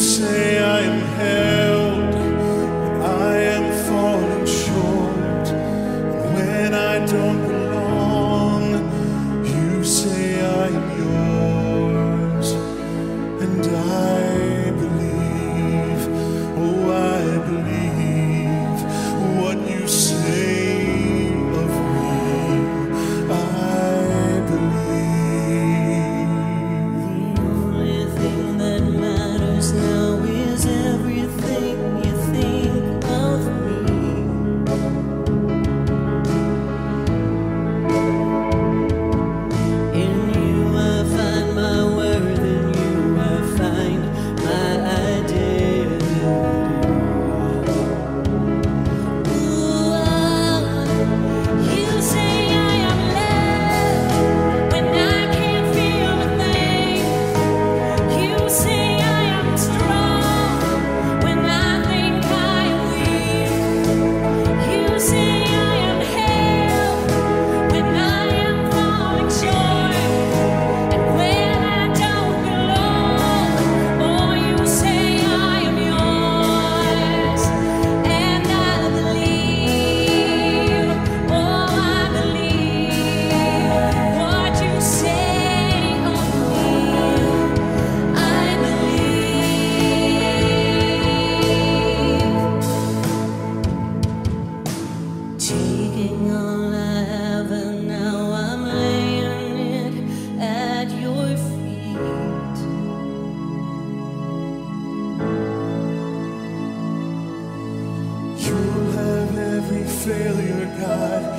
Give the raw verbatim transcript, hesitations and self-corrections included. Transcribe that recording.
say I am held when I am falling short, and when I don't belong, you say I am yours, and I believe, oh I believe what you say of me. I believe. The only thing that matters now is everything you think of me. In you I find my worth, in you I find my identity. Ooh, you say I am loved when I can't feel a thing. You say I am strong when I think I am weak. You say I am held when I am falling short, and when I don't belong. Oh, you say I am yours, and I believe. Oh, I believe what you say of me. I believe. Taking all I have and now I'm laying it at your feet. You'll have every failure, God.